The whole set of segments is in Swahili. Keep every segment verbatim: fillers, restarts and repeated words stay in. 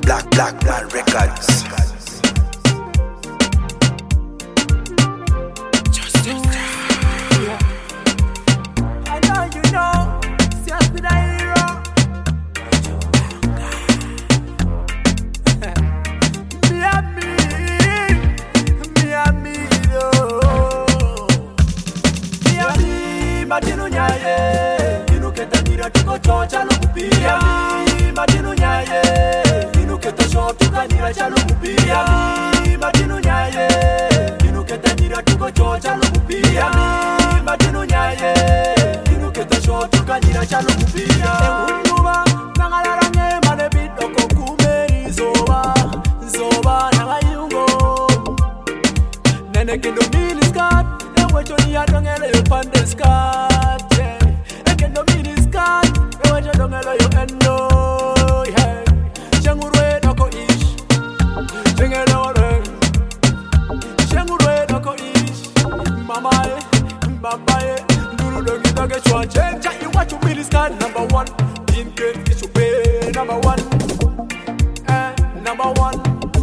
Black Black Man Records. I know you know, just be the hero. Me and me, me and me, oh. Me and me, Matinu nyaye, inu ketanira tuko chocha lukupia. Me, Matinu nyaye, inu keta shop tukanira cha lukupia. Me, Matinu nyaye, inu ketanira tuko chocha lukupia. Me, Matinu nyaye, inu keta shop tukanira cha lukupia. Engunuba, nangalaranye mane bidoko kume zoba, zoba nangayungo. Nene kendo miniskat, ewecho ni adongele yo pandeskat. Ekendo miniskat, ewecho dongele yo endo. Shengurwe doko ish, shengele ore. Shengurwe doko ish, mamae, babae. Nduru dongi doge chwa chenja iwacho miniskat number one. Inke ishupe number one, eh number one.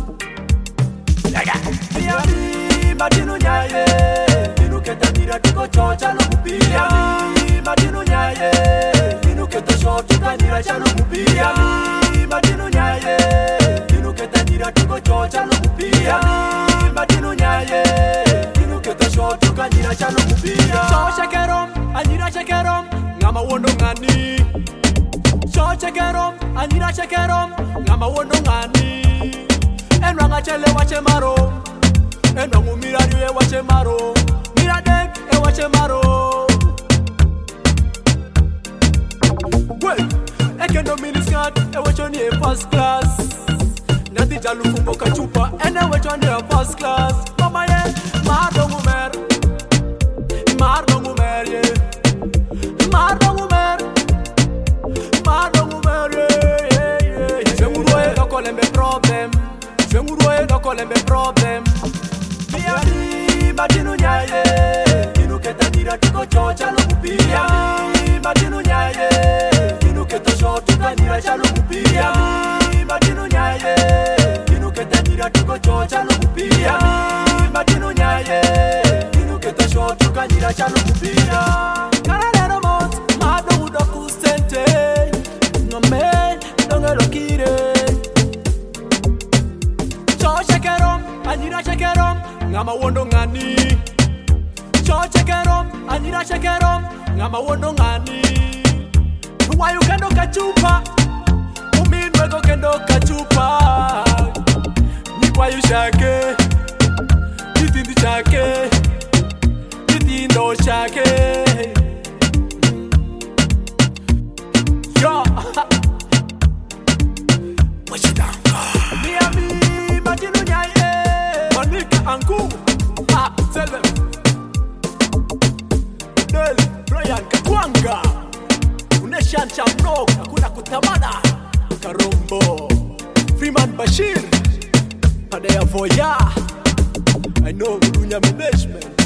Miami, Matinu nyaye, inu ketanira tuko chocha lukupia. Miami, Matinu nyaye, inu keta shop tukanira cha lukupia. Miami, Matinu nyaye, inu ketanira tuko chocha lukupia. Miami, Matinu nyaye, inu keta shop tukanira cha lukupia. Chocha kerom, anira chekerom, ngama wondo ngani. Chocha kerom, anira chekerom, ngama wondo ngani. Enwanga chele wache maro, enwangu mirari e wache maro, miradek e wache maro. Well, ekendo miniskat e wacho ni e first class. Nadi jalu fumbo kachupa ene wacho ni e first class. Mama ye, mardongu mer, mardongu mer ye, mardongu mer, mardongu mer ye. Shengurwe doko lembe problem. Shengurwe doko lembe problem. Miami, Matinu nyaye, inu ketanira tuko chocha lukupia. Miami, Matinu nyaye, inu keta shop tukanira cha lukupia. Miami, Matinu nyaye, inu ketanira tuko chocha lukupia. Miami, Matinu nyaye, inu keta shop tukanira cha lukupia. Karalero mot, mado udo kusente, ngame dongelo kire. Chocha kerom, anira chekerom, ngama wondo ngani. Chocha kerom, anira chekerom, ngama wondo ngani. Wayu kendo kachupa, uminwego kendo kachupa. Nikwayu shake, nitindi shake, nitindo shake. Yo, what you down for? Miami, Matinu nyaye, Monica Angu, ha, Selem, Del, Brian Katwanga, Uneshan Chamnog, Hakuna Kutamana, Karombo, Freeman Bashir, Padea Voya, I know Dunya Management.